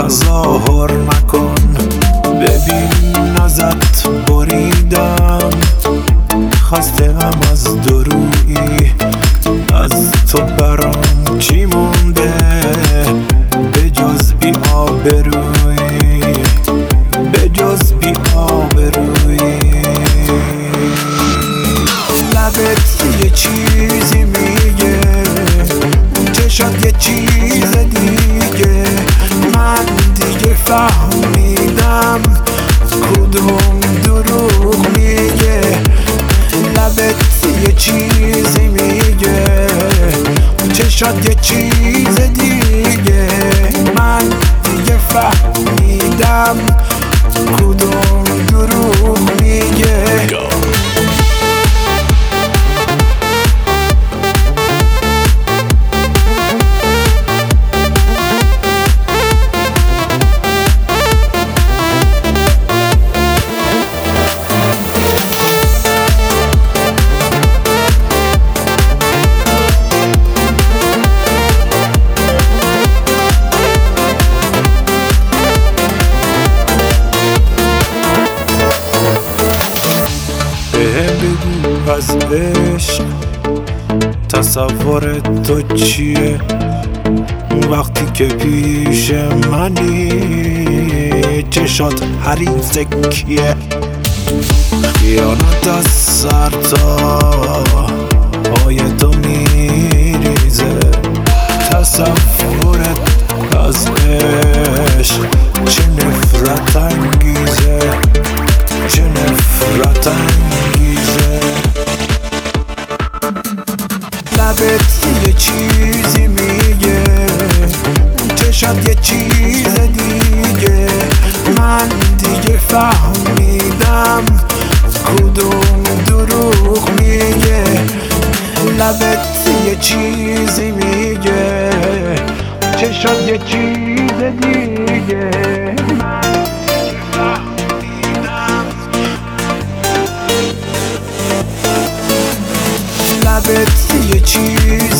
تظاهر نکن، ببین ازت بریدم، خسته‌ام از دورویی، از تو برام چی مونده به جز بی آبرویی، به جز بی آبرویی. لبت یه چیزی میگه، چشات یه چیز دیگه، من دیگه فهمیدم کدوم دروغ میگه. لبت یه چیزی میگه، چشات یه چیز دیگه، من دیگه فهمیدم کدوم دروغ میگه. بگو از عشق تصور تو چیه، وقتی که پیش منی چشات حریص کیه. خیانت از سر تا پای تو میریزه، تصورت از عشق چه نفرت انگیزه، چه نفرت انگیزه. لبت یه چیزی میگه، چشات یه چیز دیگه، من دیگه فهمیدم کدوم دروغ میگه. لبت یه چیزی میگه، چشات یه چیز دیگه، من دیگه فهمیدم. لبت یه چیز